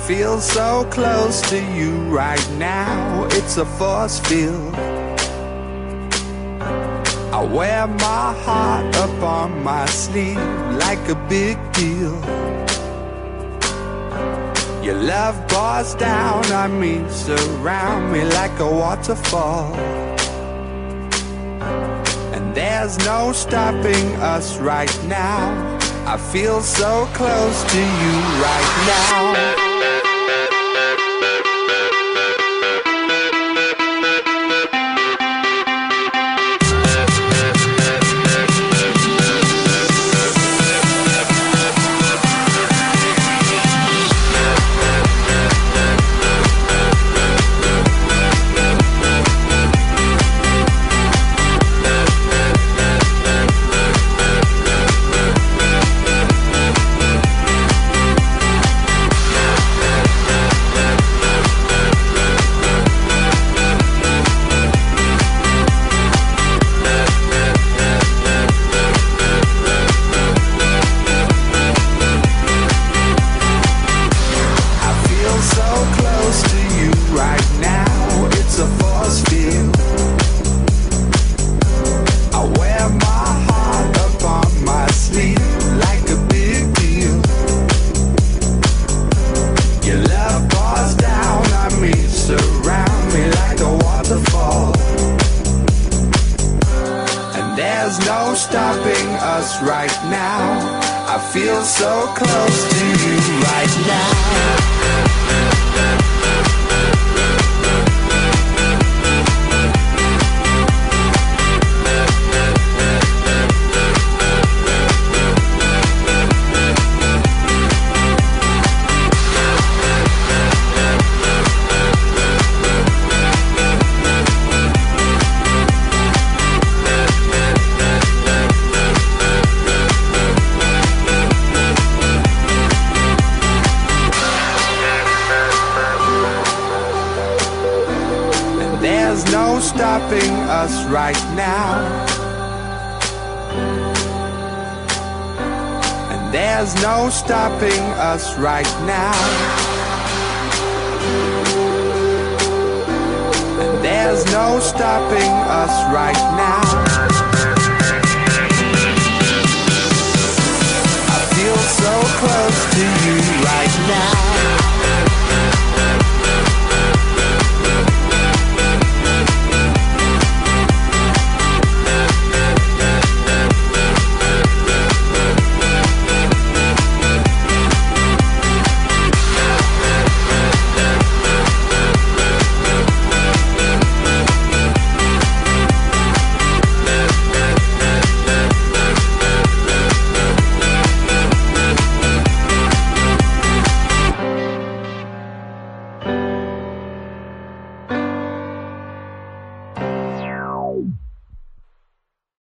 feel so close to you right now. It's a force field. I wear my heart up on my sleeve like a big deal. Your love pours down on me, surround me like a waterfall. And there's no stopping us right now. I feel so close to you right now. Stopping us right now. I feel so close to you right now. There's no stopping us right now. And there's no stopping us right now. And there's no stopping us right now. I feel so close to you right now.